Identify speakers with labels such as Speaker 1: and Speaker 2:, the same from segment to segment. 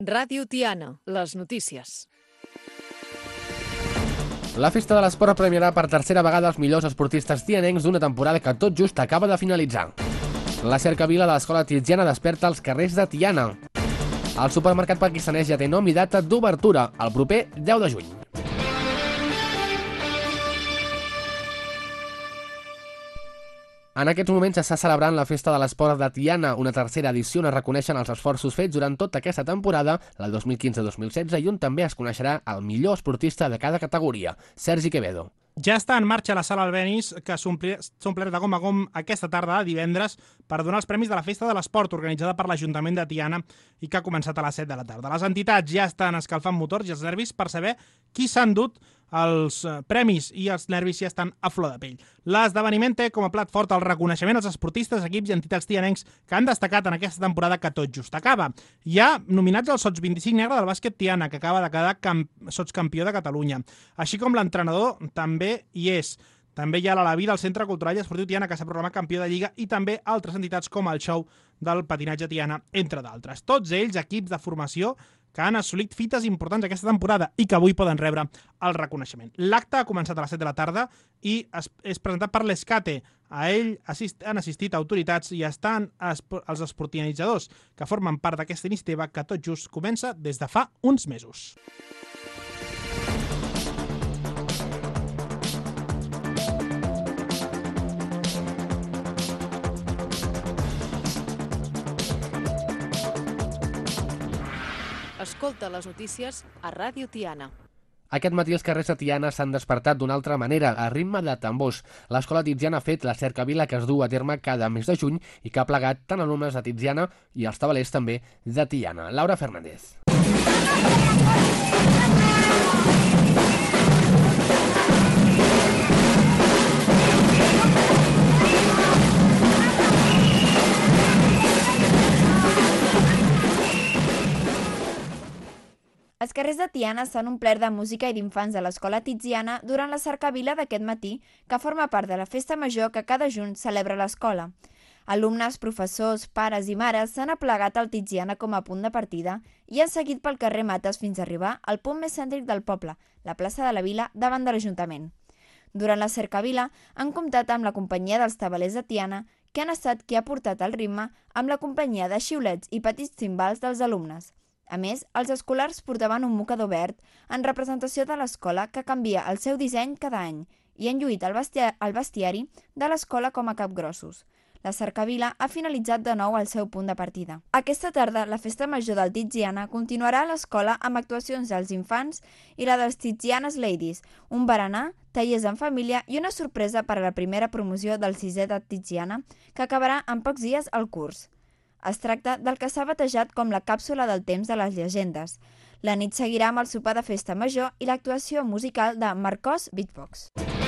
Speaker 1: Ràdio Tiana, les notícies.
Speaker 2: La Festa de l'Esport premiarà per tercera vegada els millors esportistes tianencs d'una temporada que tot just acaba de finalitzar. La cercavila de l'escola tiziana desperta als carrers de Tiana. El supermercat pakistanès ja té nom i data d'obertura, el proper 10 de juny. En aquests moments s'està celebrant la Festa de l'Esport de Tiana, una tercera edició on es reconeixen els esforços fets durant tota aquesta temporada, la 2015-2016, i on també es coneixerà el millor esportista de cada categoria, Sergi Quevedo.
Speaker 3: Ja està en marxa la sala Albéniz, que s'ha omplert de gom a gom aquesta tarda de divendres per donar els premis de la Festa de l'Esport organitzada per l'Ajuntament de Tiana i que ha començat a les 7 de la tarda. Les entitats ja estan escalfant motors i els nervis per saber qui s'han dut els premis i els nervis ja estan a flor de pell. L'esdeveniment té com a plat fort el reconeixement als esportistes, equips i entitats tianencs que han destacat en aquesta temporada que tot just acaba. Hi ha nominats al Sots 25 negre del bàsquet Tiana, que acaba de quedar sotscampió de Catalunya, així com l'entrenador també hi és. També hi ha l'Alaví del Centre Cultural i Esportiu Tiana, que s'ha proclamat campió de Lliga, i també altres entitats com el Show del Patinatge Tiana, entre d'altres. Tots ells equips de formació que han assolit fites importants aquesta temporada i que avui poden rebre el reconeixement. L'acte ha començat a les 7 de la tarda i és presentat per l'Escate. A ell han assistit autoritats i estan els esportivitzadors que formen part d'aquesta iniciativa que tot just comença des de fa uns mesos.
Speaker 1: Escolta les notícies a Ràdio Tiana.
Speaker 2: Aquest matí els carrers de Tiana s'han despertat d'una altra manera, a ritme de tambors. L'escola tiziana ha fet la cercavila que es du a terme cada mes de juny i que ha plegat tant alumnes de Tiziana i els tabalers també de Tiana. Laura Fernández.
Speaker 4: Els carrers de Tiana s'han omplert de música i d'infants de l'escola tiziana durant la cercavila d'aquest matí, que forma part de la festa major que cada juny celebra l'escola. Alumnes, professors, pares i mares s'han aplegat al Tiziana com a punt de partida i han seguit pel carrer Mates fins a arribar al punt més cèntric del poble, la plaça de la Vila, davant de l'Ajuntament. Durant la cercavila han comptat amb la companyia dels tabalers de Tiana, que han estat qui ha portat el ritme amb la companyia de xiulets i petits timbals dels alumnes. A més, els escolars portaven un mocador verd en representació de l'escola que canvia el seu disseny cada any i han lluït el bestiari de l'escola com a capgrossos. La cercavila ha finalitzat de nou al seu punt de partida. Aquesta tarda, la festa major del Tiziana continuarà a l'escola amb actuacions dels infants i la dels Tizianes Ladies, un berenar, tallers en família i una sorpresa per a la primera promoció del 6è de Tiziana, que acabarà en pocs dies al curs. Es tracta del que s'ha batejat com la càpsula del temps de les llegendes. La nit seguirà amb el sopar de festa major i l'actuació musical de Marcos Beatbox.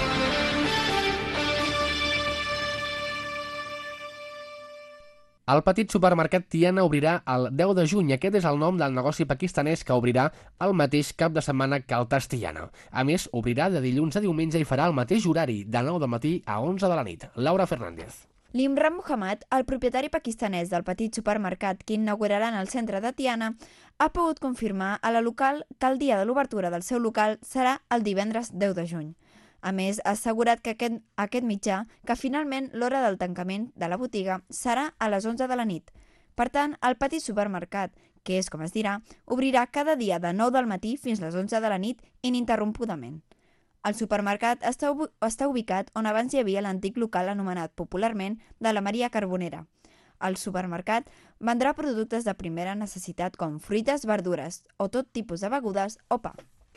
Speaker 2: El petit supermercat Tiana obrirà el 10 de juny. Aquest és el nom del negoci pakistanès que obrirà el mateix cap de setmana que el Tas Tiana. A més, obrirà de dilluns a diumenge i farà el mateix horari, de 9 del matí a 11 de la nit. Laura Fernández.
Speaker 4: L'Imran Muhammad, el propietari pakistanès del petit supermercat que inauguraran al centre de Tiana, ha pogut confirmar a la local que el dia de l'obertura del seu local serà el divendres 10 de juny. A més, ha assegurat que aquest mitjà que finalment l'hora del tancament de la botiga serà a les 11 de la nit. Per tant, el petit supermercat, que és com es dirà, obrirà cada dia de 9 del matí fins les 11 de la nit ininterrompudament. El supermercat està ubicat on abans hi havia l'antic local anomenat popularment de la Maria Carbonera. El supermercat vendrà productes de primera necessitat com fruites, verdures o tot tipus de begudes o pa.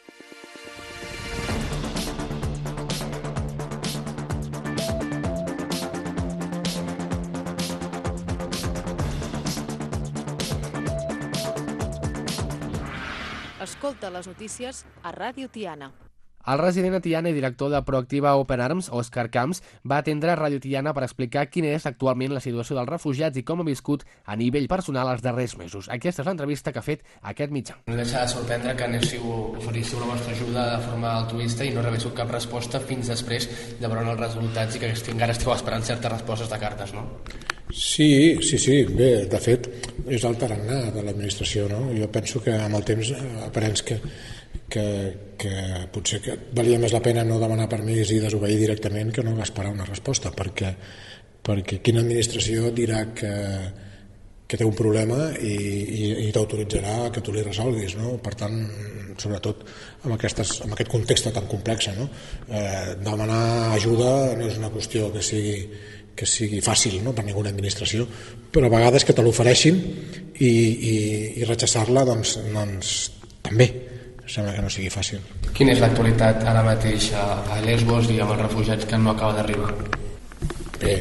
Speaker 1: Escolta les notícies a Ràdio Tiana.
Speaker 2: El resident a Tiana i director de Proactiva Open Arms, Òscar Camps, va atendre a Ràdio Tiana per explicar quina és actualment la situació dels refugiats i com ha viscut a nivell personal els darrers mesos. Aquesta és l'entrevista que ha fet aquest mitjà.
Speaker 5: No deixa de sorprendre que oferissiu la vostra ajuda de forma altruista i no rebéssiu cap resposta fins després de veure els resultats i que encara esteu esperant certes respostes de cartes, no?
Speaker 6: Sí, bé, de fet és el tarannà de l'administració, no? Jo penso que amb el temps aparents que potser que valia més la pena no demanar permís i desobeir directament que no esperar una resposta, perquè quina administració dirà que té un problema i t'autoritzarà que tu li resolguis, no? Per tant, sobretot amb aquest context tan complex, no? Demanar ajuda no és una qüestió que sigui fàcil, no? Per ninguna administració, però a vegades que te l'ofereixin i rechaçar-la doncs també sembla que no sigui fàcil.
Speaker 5: Quina és l'actualitat ara mateix a Lesbos i amb els refugiats que no acaba d'arribar?
Speaker 6: Bé,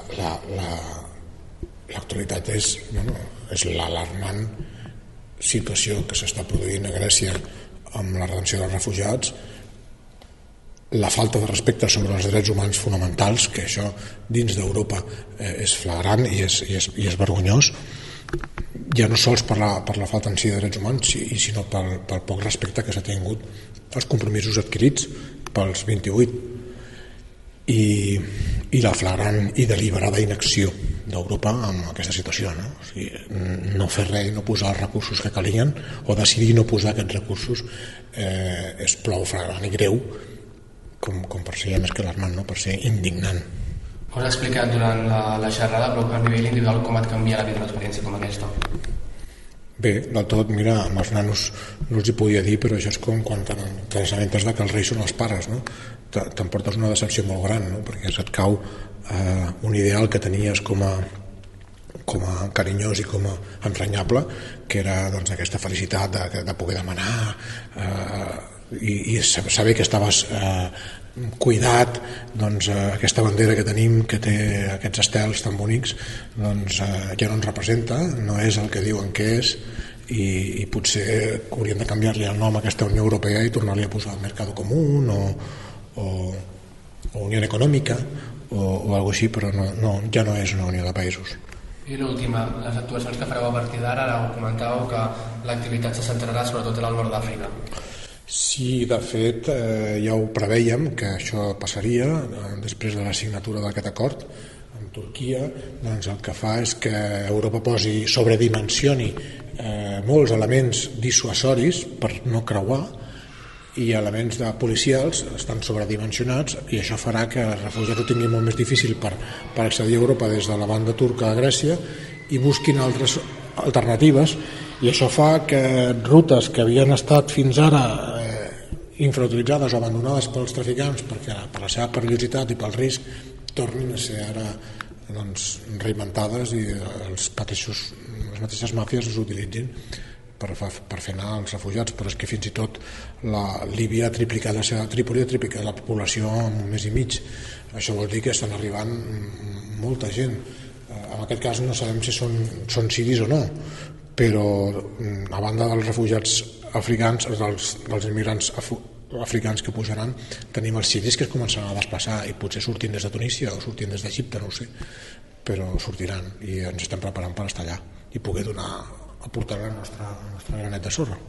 Speaker 6: l'actualitat és l'alarmant situació que s'està produint a Grècia amb la retenció dels refugiats, la falta de respecte sobre els drets humans fonamentals, que això dins d'Europa és flagrant i és vergonyós, ja no sols per la falta en si de drets humans, sinó pel poc respecte que s'ha tingut als compromisos adquirits pels 28 i la flagrant i deliberada inacció d'Europa amb aquesta situació, no? O sigui, no fer res i no posar els recursos que calien o decidir no posar aquests recursos és prou flagrant i greu com per ser més que alarmant, no? Per ser indignant.
Speaker 5: Ho has explicat durant la xerrada, però a nivell individual com et canvia la vida una experiència com aquesta?
Speaker 6: Bé, del tot, mira, amb els nanos no els hi podia dir, però això és com quan t'assabentes que els reis són els pares, no? T'emportes una decepció molt gran, no? Perquè se't cau un ideal que tenies com a carinyós i com a entranyable, que era doncs, aquesta felicitat de poder demanar i saber que estaves cuidat, doncs aquesta bandera que tenim, que té aquests estels tan bonics, doncs ja no ens representa, no és el que diuen que és, i potser hauríem de canviar-li el nom a aquesta Unió Europea i tornar-li a posar el Mercado Común o Unió Econòmica o alguna així, però ja no és una unió de països.
Speaker 5: I l'última, les actuacions que fareu a partir d'ara, ara ho comentàveu que l'activitat se centrarà sobretot en el nord d'Àfrica.
Speaker 6: Sí, de fet, ja ho prevèiem que això passaria després de la signatura d'aquest acord amb Turquia. Doncs el que fa és que Europa sobredimensioni molts elements dissuasoris per no creuar i elements policials estan sobredimensionats i això farà que els refugiats ho tinguin molt més difícil per accedir a Europa des de la banda turca a Grècia i busquin altres alternatives, i això fa que rutes que havien estat fins ara infrautilitzades o abandonades pels traficants perquè per la seva perillositat i pel risc tornin a ser ara reinventades i les mateixes màfies les utilitzin per fer anar els refugiats. Però és que fins i tot la Líbia ha triplicat Trípoli ha triplicat la població en un mes i mig. Això vol dir que estan arribant molta gent. En aquest cas no sabem si són siris o no, però a banda dels refugiats africans, dels immigrants africans que pujaran, tenim els siris que es començaran a desplaçar i potser sortint des de Tunísia o sortint des d'Egipte, no ho sé, però sortiran i ens estem preparant per estar allà i poder aportar el nostre granet de sorra.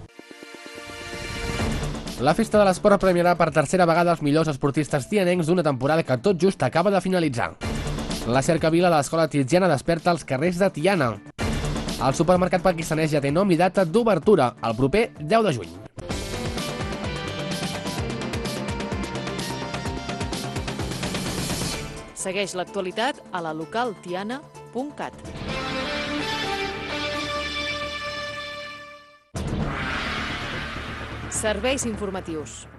Speaker 2: La Festa de l'Esport premiarà per tercera vegada els millors esportistes tianencs d'una temporada que tot just acaba de finalitzar. La cercavila de l'escola tiziana desperta als carrers de Tiana. El supermercat pakistanès ja té nom i data d'obertura, el proper 10 de juny.
Speaker 1: Segueix l'actualitat a la localtiana.cat. Serveis informatius.